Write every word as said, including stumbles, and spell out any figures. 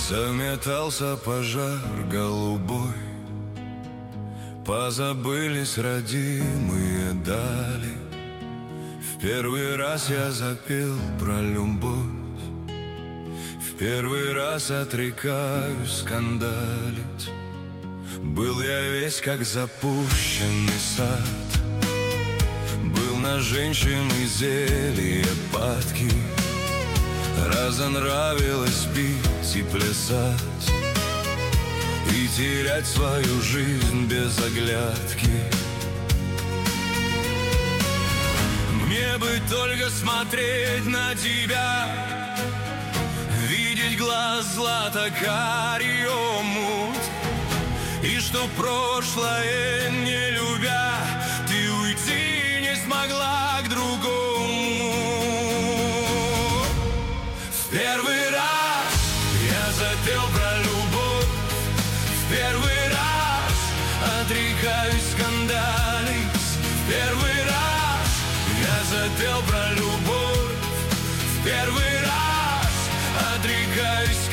Заметался пожар голубой, позабылись родимые дали. В первый раз я запел про любовь, в первый раз отрекаюсь скандалить. Был я весь как запущенный сад, был на женщины зелье падки. Разонравилось пить и плясать, и терять свою жизнь без оглядки. Мне бы только смотреть на тебя, видеть глаз злато-карий омут, и что прошлое не любя, ты уйти не смогла к другому. В первый раз я запел про любовь, в первый раз отрекаюсь скандалить. В первый раз я запел про любовь, в первый раз отрекаюсь